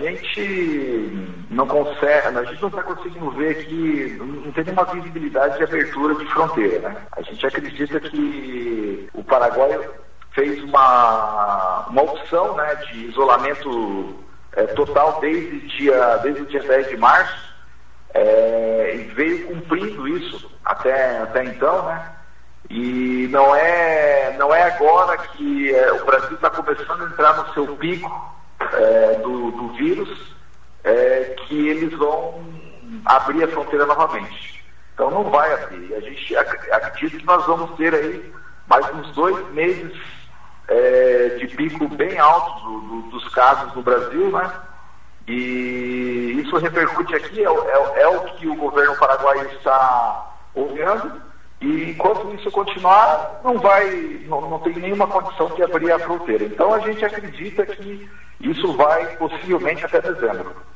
gente não consegue, a gente não está conseguindo ver que não tem nenhuma visibilidade de abertura de fronteira, né? A gente acredita que o Paraguai fez uma opção, né, de isolamento total desde o dia 10 de março, e veio cumprindo isso até então, né? E não é agora que o Brasil está começando a entrar no seu pico do vírus, que eles vão abrir a fronteira novamente. Então não vai abrir. A gente acredita que nós vamos ter aí mais uns 2 meses de pico bem alto dos casos no Brasil, né? E isso repercute aqui, é o que o governo paraguaio está olhando. E enquanto isso continuar, não tem nenhuma condição de abrir a fronteira. Então a gente acredita que isso vai possivelmente até dezembro.